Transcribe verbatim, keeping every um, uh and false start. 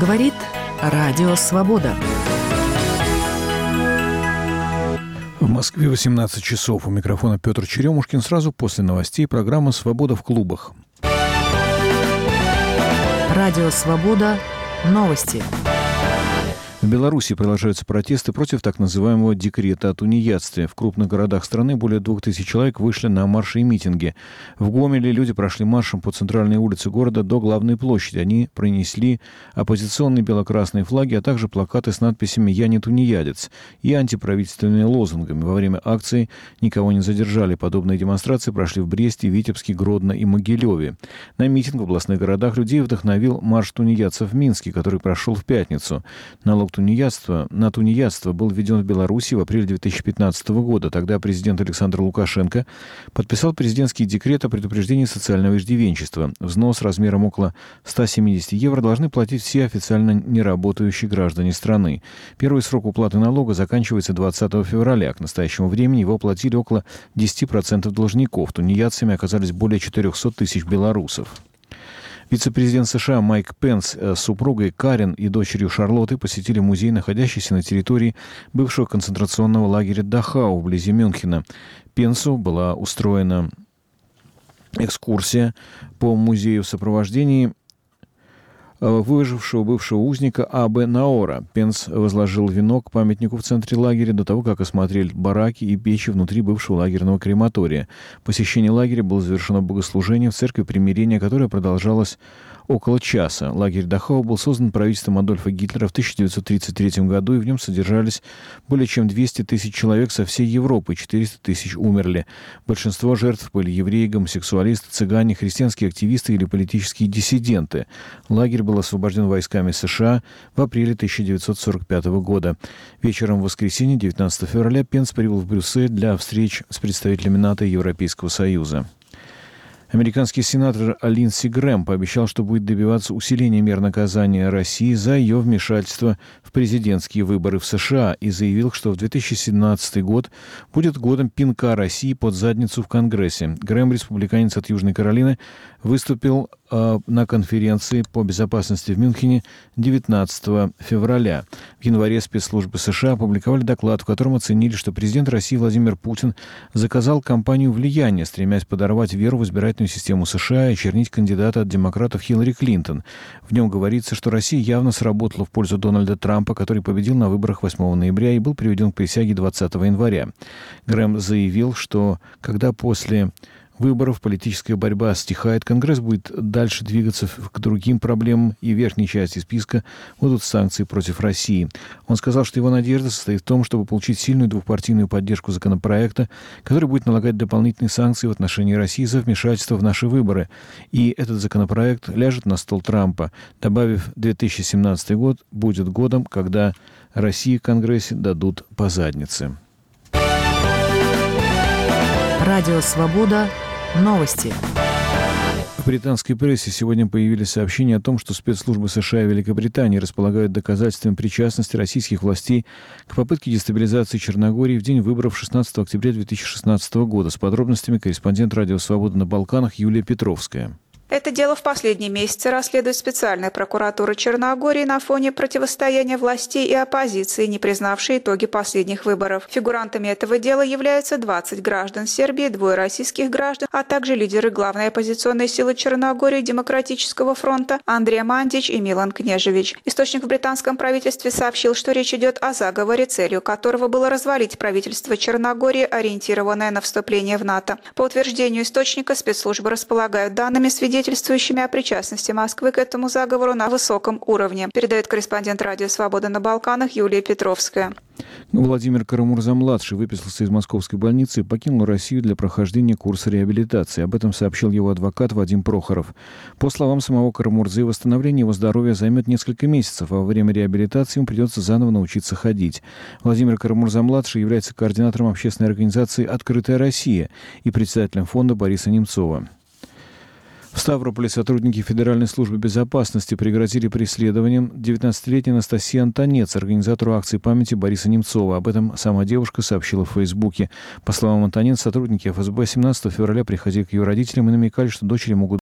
Говорит Радио Свобода. В Москве восемнадцать часов. У микрофона Петр Черемушкин. Сразу после новостей программа «Свобода в клубах». Радио Свобода. Новости. В Беларуси продолжаются протесты против так называемого декрета о тунеядстве. В крупных городах страны более двух тысяч человек вышли на марши и митинги. В Гомеле люди прошли маршем по центральной улице города до главной площади. Они пронесли оппозиционные бело-красные флаги, а также плакаты с надписями «Я не тунеядец» и антиправительственными лозунгами. Во время акции никого не задержали. Подобные демонстрации прошли в Бресте, Витебске, Гродно и Могилеве. На митинг в областных городах людей вдохновил марш тунеядцев в Минске, который прошел в пятницу. Налог Тунеядство, на тунеядство был введен в Беларуси в апреле две тысячи пятнадцатого года. Тогда президент Александр Лукашенко подписал президентский декрет о предупреждении социального иждивенчества. Взнос размером около ста семидесяти евро должны платить все официально неработающие граждане страны. Первый срок уплаты налога заканчивается двадцатого февраля. К настоящему времени его платили около десяти процентов должников. Тунеядцами оказались более четырехсот тысяч белорусов. Вице-президент США Майк Пенс с супругой Карен и дочерью Шарлоттой посетили музей, находящийся на территории бывшего концентрационного лагеря Дахау вблизи Мюнхена. Пенсу была устроена экскурсия по музею в сопровождении выжившего бывшего узника Абе Наора. Пенс возложил венок к памятнику в центре лагеря до того, как осмотрели бараки и печи внутри бывшего лагерного крематория. Посещение лагеря было завершено богослужением в церкви примирения, которое продолжалось около часа. Лагерь Дахау был создан правительством Адольфа Гитлера в тысяча девятьсот тридцать третьем году, и в нем содержались более чем двести тысяч человек со всей Европы, четыреста тысяч умерли. Большинство жертв были евреи, гомосексуалисты, цыгане, христианские активисты или политические диссиденты. Лагерь был освобожден войсками США в апреле тысяча девятьсот сорок пятого года. Вечером в воскресенье, девятнадцатого февраля, Пенс прибыл в Брюссель для встреч с представителями НАТО и Европейского Союза. Американский сенатор Линдси Грэм пообещал, что будет добиваться усиления мер наказания России за ее вмешательство в президентские выборы в США и заявил, что в две тысячи семнадцатый год будет годом пинка России под задницу в Конгрессе. Грэм, республиканец от Южной Каролины, выступил э, на конференции по безопасности в Мюнхене девятнадцатого февраля. В январе спецслужбы США опубликовали доклад, в котором оценили, что президент России Владимир Путин заказал кампанию влияния, стремясь подорвать веру в избирательную систему США и очернить кандидата от демократов Хиллари Клинтон. В нем говорится, что Россия явно сработала в пользу Дональда Трампа, который победил на выборах восьмого ноября и был приведен к присяге двадцатого января. Грэм заявил, что когда после выборов политическая борьба стихает, Конгресс будет дальше двигаться к другим проблемам, и в верхней части списка будут санкции против России. Он сказал, что его надежда состоит в том, чтобы получить сильную двухпартийную поддержку законопроекта, который будет налагать дополнительные санкции в отношении России за вмешательство в наши выборы. И этот законопроект ляжет на стол Трампа, добавив, две тысячи семнадцатый год будет годом, когда России в Конгрессе дадут по заднице. Радио Свобода. Новости. В британской прессе сегодня появились сообщения о том, что спецслужбы США и Великобритании располагают доказательствами причастности российских властей к попытке дестабилизации Черногории в день выборов шестнадцатого октября две тысячи шестнадцатого года. С подробностями корреспондент Радио Свобода на Балканах Юлия Петровская. Это дело в последние месяцы расследует специальная прокуратура Черногории на фоне противостояния властей и оппозиции, не признавшей итоги последних выборов. Фигурантами этого дела являются двадцать граждан Сербии, двое российских граждан, а также лидеры главной оппозиционной силы Черногории Демократического фронта Андрей Мандич и Милан Кнежевич. Источник в британском правительстве сообщил, что речь идет о заговоре, целью которого было развалить правительство Черногории, ориентированное на вступление в НАТО. По утверждению источника, спецслужбы располагают данными, свидетельствующими свидетельствующими о причастности Москвы к этому заговору на высоком уровне, передает корреспондент Радио Свобода на Балканах Юлия Петровская. Владимир Карамурза-младший выписался из московской больницы и покинул Россию для прохождения курса реабилитации. Об этом сообщил его адвокат Вадим Прохоров. По словам самого Карамурзы, восстановление его здоровья займет несколько месяцев, а во время реабилитации ему придется заново научиться ходить. Владимир Карамурза-младший является координатором общественной организации «Открытая Россия» и председателем фонда Бориса Немцова. В Ставрополе сотрудники Федеральной службы безопасности пригрозили преследованием девятнадцатилетней Анастасии Антонец, организатору акции памяти Бориса Немцова. Об этом сама девушка сообщила в Фейсбуке. По словам Антонец, сотрудники эф эс бэ семнадцатого февраля приходили к ее родителям и намекали, что дочери могут